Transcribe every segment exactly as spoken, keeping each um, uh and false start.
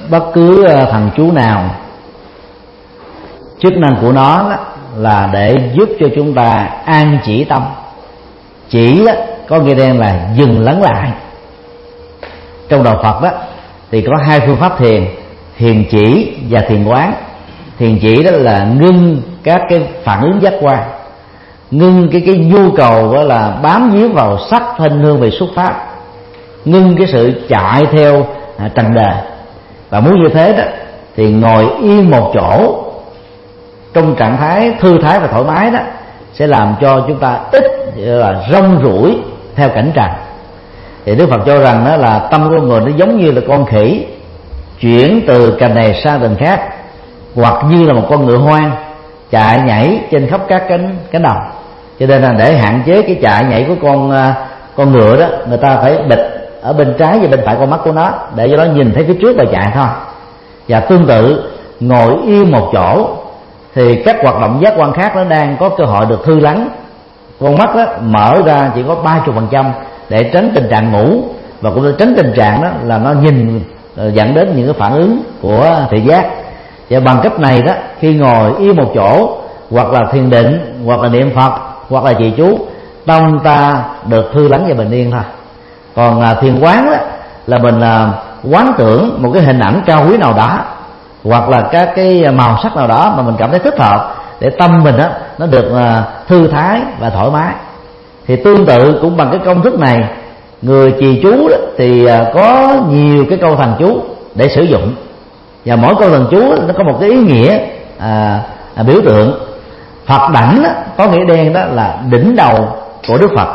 bất cứ thần chú nào, chức năng của nó đó là để giúp cho chúng ta an chỉ tâm. Chỉ đó, có nghĩa đen là dừng lắng lại. Trong đạo Phật đó thì có hai phương pháp thiền: thiền chỉ và thiền quán. Thiền chỉ đó là ngưng các cái phản ứng giác quan, ngưng cái cái nhu cầu đó là bám víu vào sắc thanh hương về xuất phát, ngưng cái sự chạy theo à, trần đề. Và muốn như thế đó thì ngồi yên một chỗ trong trạng thái thư thái và thoải mái đó sẽ làm cho chúng ta ít là rong ruổi theo cảnh trần. Thì Đức Phật cho rằng đó là tâm của con người nó giống như là con khỉ chuyển từ cành này sang cành khác, hoặc như là một con ngựa hoang chạy nhảy trên khắp các cánh cánh đồng. Cho nên là để hạn chế cái chạy nhảy của con con ngựa đó, người ta phải bịch ở bên trái và bên phải con mắt của nó để cho nó nhìn thấy phía trước và chạy thôi. Và tương tự, ngồi yên một chỗ thì các hoạt động giác quan khác nó đang có cơ hội được thư lắng. Con mắt đó mở ra chỉ có ba mươi phần trăm để tránh tình trạng ngủ, và cũng để tránh tình trạng đó là nó nhìn dẫn đến những cái phản ứng của thị giác. Và bằng cách này đó, khi ngồi yên một chỗ, hoặc là thiền định, hoặc là niệm Phật, hoặc là trì chú, tâm ta được thư lắng và bình yên thôi. Còn à, thiền quán đó là mình à, quán tưởng một cái hình ảnh cao quý nào đó, hoặc là các cái màu sắc nào đó mà mình cảm thấy thích hợp, để tâm mình đó nó được à, thư thái và thoải mái. Thì tương tự cũng bằng cái công thức này, người trì chú đó thì à, có nhiều cái câu thần chú để sử dụng, và mỗi câu thần chú nó có một cái ý nghĩa à, à, biểu tượng. Phật đảnh đó, có nghĩa đen đó là đỉnh đầu của Đức Phật.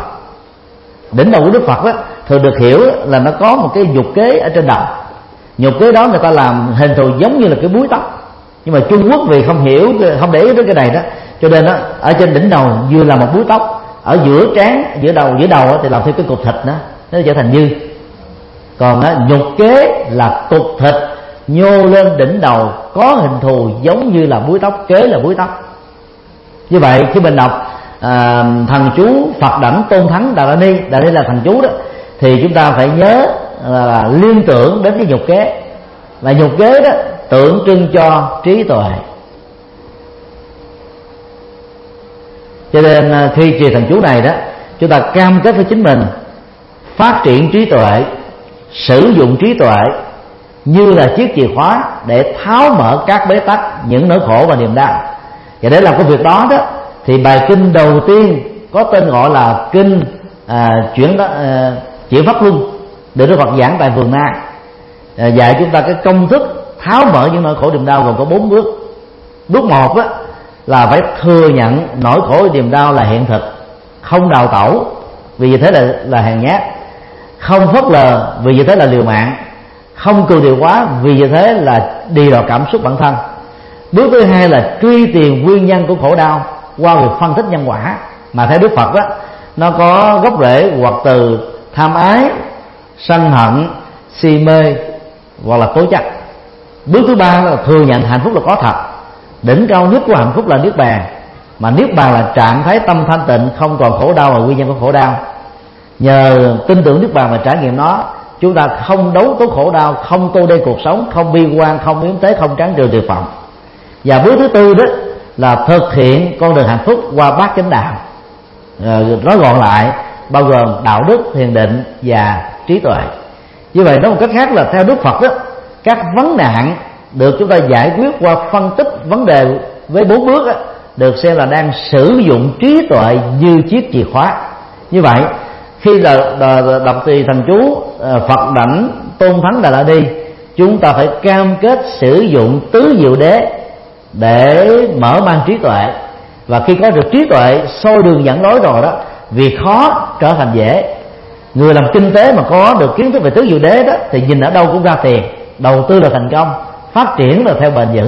Đỉnh đầu của Đức Phật đó thường được hiểu là nó có một cái nhục kế ở trên đầu. Nhục kế đó người ta làm hình thù giống như là cái búi tóc, nhưng mà Trung Quốc vì không hiểu, không để ý đến cái này đó, cho nên đó, ở trên đỉnh đầu vừa là một búi tóc, ở giữa trán, giữa đầu giữa đầu thì làm theo cái cục thịt đó, nó trở thành như. Còn đó, nhục kế là cục thịt nhô lên đỉnh đầu, có hình thù giống như là búi tóc, kế là búi tóc. Như vậy khi mình đọc à, thần chú Phật đảnh tôn thắng Đà La Ni, Đà La Ni là thần chú đó, thì chúng ta phải nhớ là, là liên tưởng đến cái nhục kế. Và nhục kế đó tượng trưng cho trí tuệ. Cho nên khi trì thần chú này đó, chúng ta cam kết với chính mình phát triển trí tuệ, sử dụng trí tuệ như là chiếc chìa khóa để tháo mở các bế tắc, những nỗi khổ và niềm đau. Và để làm cái việc đó đó thì bài kinh đầu tiên có tên gọi là kinh à, chuyển đó, à, chuyển pháp luân, được Đức Phật giảng tại Vườn Na, à, dạy chúng ta cái công thức tháo mở những nỗi khổ niềm đau gồm có bốn bước. Bước một đó là phải thừa nhận nỗi khổ niềm đau là hiện thực, không đào tẩu vì như thế là là hèn nhát, không phớt lờ vì như thế là liều mạng, không cường điệu quá vì như thế là đi vào cảm xúc bản thân. Bước thứ hai là truy tìm nguyên nhân của khổ đau qua việc phân tích nhân quả, mà theo Đức Phật đó, nó có gốc rễ hoặc từ tham ái, sân hận, si mê hoặc là cố chấp. Bước thứ ba là thừa nhận hạnh phúc là có thật. Đỉnh cao nhất của hạnh phúc là niết bàn, mà niết bàn là trạng thái tâm thanh tịnh, không còn khổ đau và nguyên nhân của khổ đau. Nhờ tin tưởng niết bàn và trải nghiệm nó, chúng ta không đấu tố khổ đau, không tô đen cuộc sống, không bi quan, không yếm tế, không tráng trừ tuyệt vọng. Và bước thứ tư đó là thực hiện con đường hạnh phúc qua bát chánh đạo. À, nói gọn lại bao gồm đạo đức, thiền định và trí tuệ. Như vậy nói một cách khác là theo Đức Phật đó, các vấn nạn được chúng ta giải quyết qua phân tích vấn đề với bốn bước đó, được xem là đang sử dụng trí tuệ như chiếc chìa khóa. Như vậy khi là đọc trì thần chú Phật đảnh tôn thắng Đà La Ni, chúng ta phải cam kết sử dụng tứ diệu đế để mở mang trí tuệ. Và khi có được trí tuệ soi đường dẫn lối rồi đó, việc khó trở thành dễ. Người làm kinh tế mà có được kiến thức về tứ diệu đế đó thì nhìn ở đâu cũng ra tiền, đầu tư là thành công, phát triển là theo bền vững.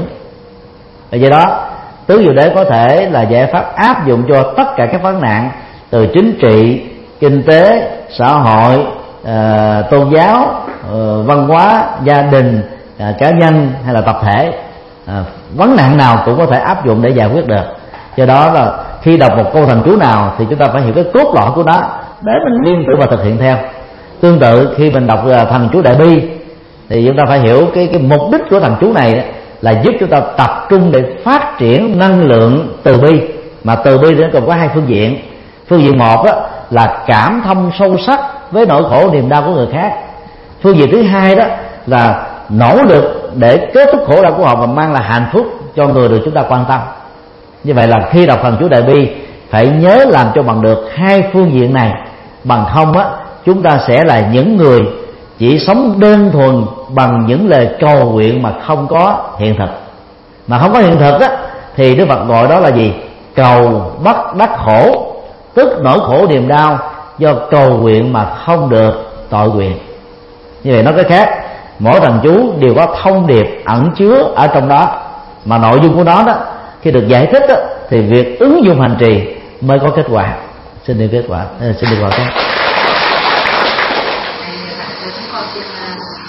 Vì vậy đó, tứ diệu đế có thể là giải pháp áp dụng cho tất cả các vấn nạn, từ chính trị, kinh tế, xã hội, uh, tôn giáo, uh, văn hóa, gia đình, uh, cá nhân hay là tập thể. Uh, vấn nạn nào cũng có thể áp dụng để giải quyết được. Do đó là khi đọc một câu thần chú nào thì chúng ta phải hiểu cái cốt lõi của nó để mình liên tưởng và thực hiện theo. Tương tự khi mình đọc thần chú Đại Bi Thì chúng ta phải hiểu cái cái mục đích của thần chú này đó, là giúp chúng ta tập trung để phát triển năng lượng từ bi. Mà từ bi thì nó còn có hai phương diện. Phương diện một đó là cảm thông sâu sắc với nỗi khổ niềm đau của người khác. Phương diện thứ hai đó là nỗ lực để kết thúc khổ đau của họ và mang lại hạnh phúc cho người được chúng ta quan tâm. Như vậy là khi đọc thần chú Đại Bi phải nhớ làm cho bằng được hai phương diện này, bằng không á chúng ta sẽ là những người chỉ sống đơn thuần bằng những lời cầu nguyện mà không có hiện thực. Mà không có hiện thực á thì Đức Phật gọi đó là gì? Cầu bất đắc khổ, tức nỗi khổ niềm đau do cầu nguyện mà không được tội nguyện. Như vậy nói cái khác, mỗi thần chú đều có thông điệp ẩn chứa ở trong đó, mà nội dung của nó đó khi được giải thích đó, thì việc ứng dụng hành trì mới có kết quả. Xin được kết quả, à, xin được vào cái.